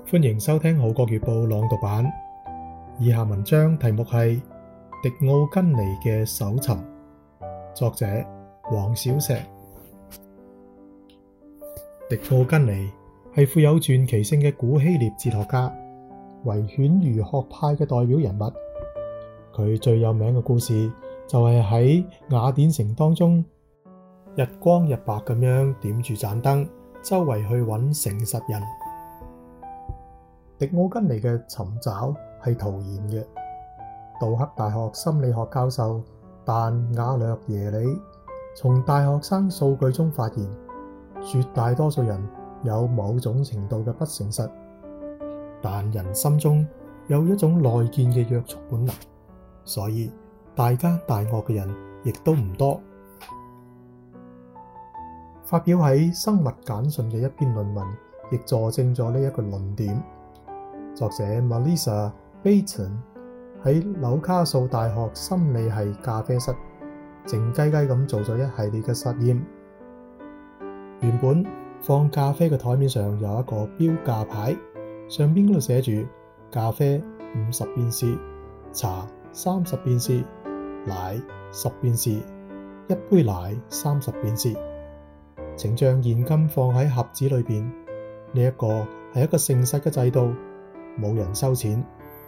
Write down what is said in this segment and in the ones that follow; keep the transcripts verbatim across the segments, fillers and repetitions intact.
歡迎收聽《好國月報》朗讀版。以下文章題目係迪奧根尼嘅搜尋，作者黃小石。迪奧根尼係富有傳奇性嘅古希臘哲學家，為犬儒學派嘅代表人物。佢最有名嘅故事就係喺雅典城當中，日光日白咁樣點住盞燈，周圍去揾誠實人。迪奧根尼嘅尋找係徒然嘅。杜克大學心理學教授但瓦略耶里從大學生數據中發現，絕大多數人有某種程度嘅不誠實，但人心中有一種內建嘅約束本能，所以大奸大惡嘅人亦都唔多。發表喺《生物簡訊》嘅一篇論文亦佐證咗呢一個論點。作者 Melissa Baton 喺紐卡素大學心理系咖啡室靜雞雞咁做咗一系列嘅實驗。原本放咖啡嘅台面上有一個標價牌，上邊嗰度寫住咖啡五十便士，茶三十便士，奶十便士，一杯奶三十便士。請將現金放喺盒子裏邊，呢一個係一個誠實嘅制度，冇人收錢。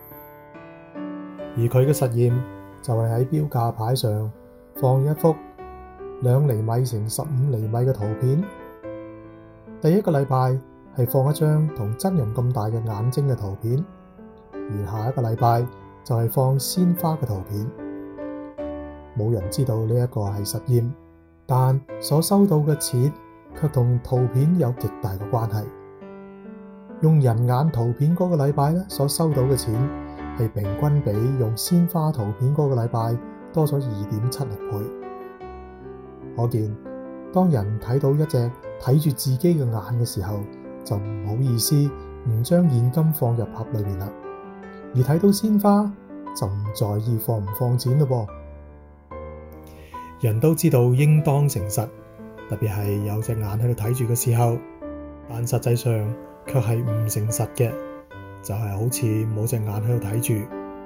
而佢嘅實驗就係喺標價牌上放一幅兩厘米乘十五厘米嘅圖片。第一個禮拜係放一張同真人咁大嘅眼睛嘅圖片，而下一個禮拜就係放鮮花嘅圖片。冇人知道呢一個係實驗，但所收到嘅錢卻同圖片有極大嘅關係。用人眼圖片嗰個禮拜咧，所收到嘅錢係平均比用鮮花圖片嗰個禮拜多咗二點七六倍。可見，當人睇到一隻睇住自己嘅眼嘅時候，就唔好意思唔將現金放入盒裏面啦；而睇到鮮花就唔在意放唔放錢咯噃。人都知道應當誠實，特別係有隻眼喺度睇住嘅時候，但實際上卻係唔誠實嘅，就係、是、好似冇隻眼喺度睇住。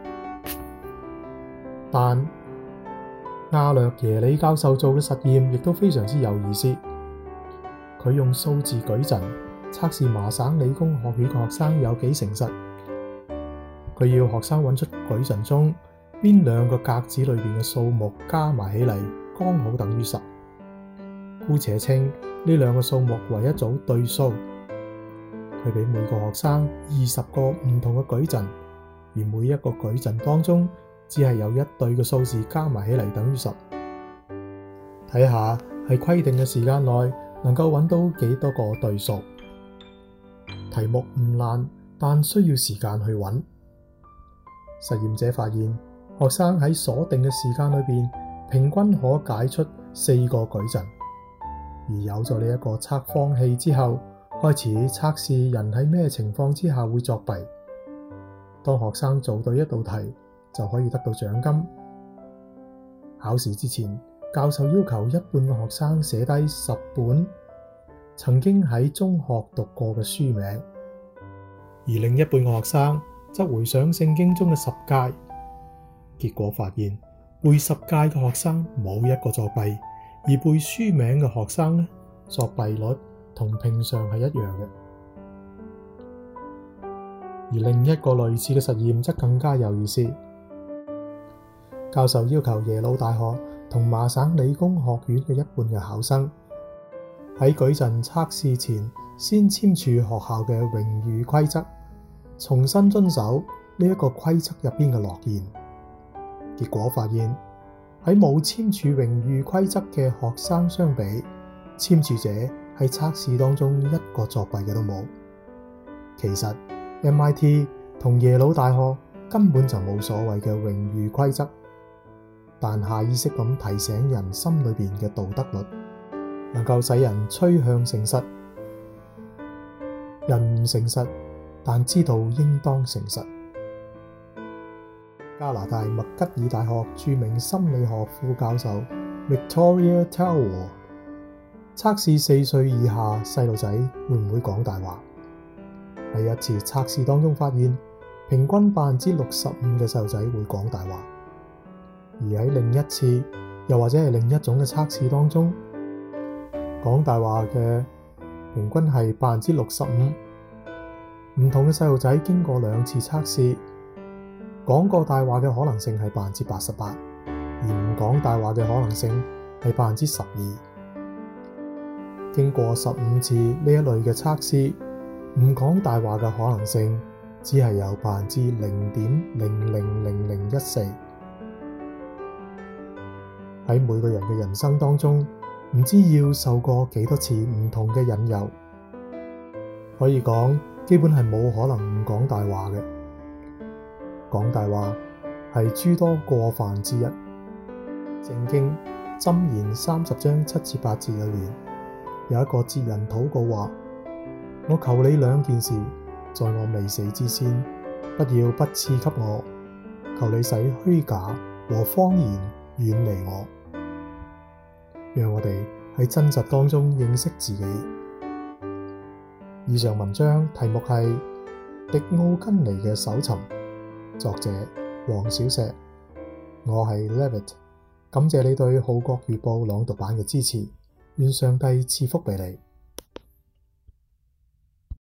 但瓦略耶里教授做嘅實驗亦都非常之有意思。佢用數字矩陣測試麻省理工學院嘅學生有幾誠實。佢要學生揾出矩陣中邊兩個格子裏邊嘅數目加埋起嚟剛好等於十，姑且稱呢兩個數目為一組對數。佢俾每個學生二十個唔同嘅矩陣，而每一個矩陣當中只係有一對嘅數字加埋起嚟等於十。睇下喺規定嘅時間內能夠揾到幾多個對數。題目唔難，但需要時間去揾。實驗者發現，學生喺鎖定嘅時間裏邊平均可解出四個矩陣，而有咗呢一個測謊器之後，開始測試人喺咩情況之下會作弊。當學生做對一道題，就可以得到獎金。考試之前，教授要求一半嘅學生寫低十本曾經喺中學讀過嘅書名，而另一半嘅學生則回想聖經中嘅十誡。結果發現，背十誡嘅學生冇一個作弊，而背書名嘅學生呢，作弊率同平常係一樣嘅。而另一個類似嘅實驗則更加有意思。教授要求耶魯大學同麻省理工學院嘅一半嘅考生喺矩陣測試前先簽署學校嘅榮譽規則，重新遵守呢一個規則入邊嘅諾言。結果發現，喺冇簽署榮譽規則嘅學生相比，簽署者喺測試當中一個作弊嘅都冇。其實 M I T 同耶魯大學根本就冇所謂嘅榮譽規則，但下意識咁提醒人心裏邊嘅道德律，能夠使人趨向誠實。人唔誠實，但知道應當誠實。加拿大麥吉爾大學著名心理學副教授 Victoria Tawor 測試四歲以下細路仔會唔會講大話。 喺一次測試當中發現，平均百分之六十五嘅細路仔會講大話，而喺另一次又或者係另一種嘅測試當中，講大話嘅平均係百分之六十五。唔同嘅細路仔經過兩次測試，講過大話嘅可能性係百分之八十八，而唔講大話嘅可能性係百分之十二。經過十五次呢一類嘅測試，唔講大話嘅可能性只係有百分之零點零零零零一四。喺每個人嘅人生當中，唔知要受過幾多次唔同嘅引誘，可以講基本係冇可能唔講大話嘅。講大話係諸多過犯之一。聖經箴言三十章七至八節裏面有一個哲人禱告話：我求你兩件事，在我未死之先，不要不賜給我。求你使虛假和謊言遠離我。讓我哋喺真實當中認識自己。以上文章題目係《迪奧根尼嘅搜尋》，作者黃小石。我係 Levitt， 感謝你對《號角月報》朗讀版嘅支持，願上帝賜福俾你。